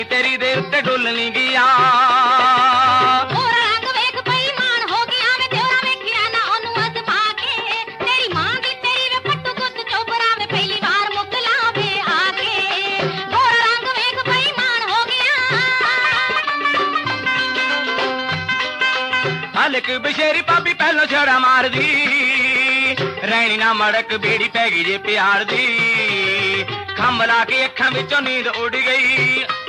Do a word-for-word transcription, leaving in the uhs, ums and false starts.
ਤੇਰੀ ਦੇ ਉੱਤੇ ਡੁੱਲਣੀ ਗਿਆ ਹੋਰ ਰੰਗ ਵੇਖ ਬੇਈਮਾਨ ਹੋ ਗਿਆ ਵੇ ਤੇਰਾ ਵੇਖਿਆ ਨਾ ਉਹਨੂੰ ਅਜ਼ਮਾ ਕੇ ਤੇਰੀ ਮਾਂ ਦੀ ਤੇਰੀ ਵੇ ਪੱਟੂ ਗੁੱਤ ਚੋਬਰਾ ਵੇ ਪਹਿਲੀ ਵਾਰ ਮੁਕਲਾ ਵੇ ਆ ਕੇ ਹੋਰ ਰੰਗ ਵੇਖ ਬੇਈਮਾਨ ਹੋ ਗਿਆ ਹਲਕ ਬਸ਼ੇਰੀ ਭਾਬੀ ਪਹਿਲੋਂ ਛੜਾ ਮਾਰਦੀ ਰਹਿਣੀ ਨਾ ਮੜਕ ਬੇੜੀ ਪੈ ਗਈ ਜੇ ਪਿਆਰ ਦੀ ਖੰਭ ਲਾ ਕੇ ਅੱਖਾਂ ਵਿੱਚੋਂ ਨੀਂਦ ਉੱਡ ਗਈ